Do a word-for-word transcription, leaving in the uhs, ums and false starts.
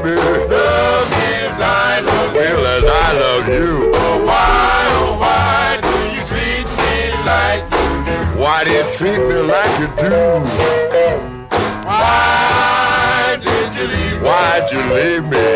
baby. Love me as I love you. Well, as I love you. Oh, why, oh, why do you treat me like you do? Why do you treat me like you do? Why did you leave me? Why'd you leave me?